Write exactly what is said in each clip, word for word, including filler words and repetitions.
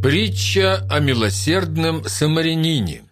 Притча о милосердном самарянине.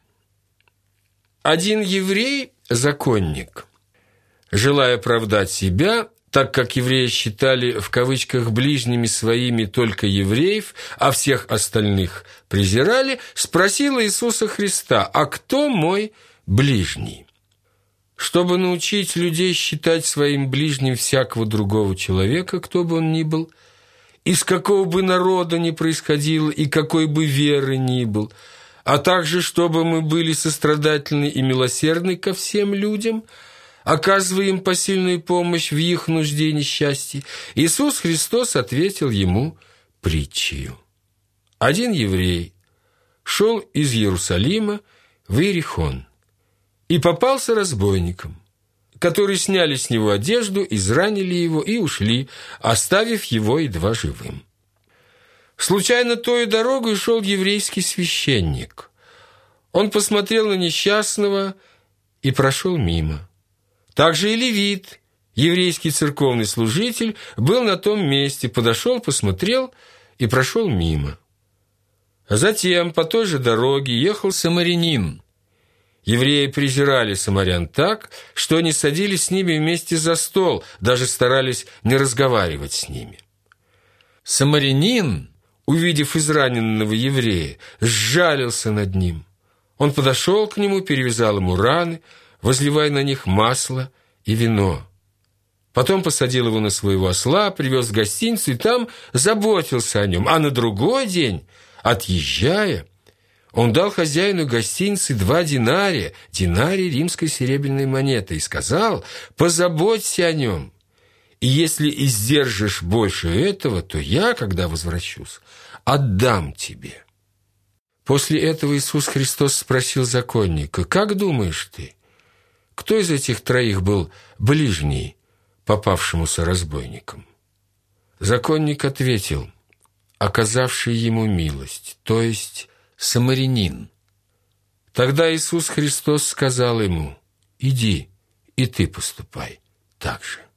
Один еврей, законник, желая оправдать себя, так как евреи считали в кавычках ближними своими только евреев, а всех остальных презирали, спросил Иисуса Христа: «А кто мой ближний?» Чтобы научить людей считать своим ближним всякого другого человека, кто бы он ни был, из какого бы народа ни происходил и какой бы веры ни был, а также чтобы мы были сострадательны и милосердны ко всем людям, оказывая им посильную помощь в их нужде и несчастье, Иисус Христос ответил ему притчею. Один еврей шел из Иерусалима в Иерихон и попался разбойникам, которые сняли с него одежду, изранили его и ушли, оставив его едва живым. Случайно той дорогой шел еврейский священник. Он посмотрел на несчастного и прошел мимо. Также и левит, еврейский церковный служитель, был на том месте, подошел, посмотрел и прошел мимо. А затем по той же дороге ехал самарянин. Евреи презирали самарян так, что они садились с ними вместе за стол, даже старались не разговаривать с ними. Самарянин, увидев израненного еврея, сжалился над ним. Он подошел к нему, перевязал ему раны, возливая на них масло и вино. Потом посадил его на своего осла, привез в гостиницу и там заботился о нем. А на другой день, отъезжая, он дал хозяину гостиницы два динария, динарий римской серебряной монеты, и сказал: «Позаботься о нем, и если издержишь больше этого, то я, когда возвращусь, отдам тебе». После этого Иисус Христос спросил законника: «Как думаешь ты, кто из этих троих был ближний попавшемуся разбойникам?» Законник ответил: «Оказавший ему милость, то есть самарянин». Тогда Иисус Христос сказал ему: «Иди, и ты поступай так же».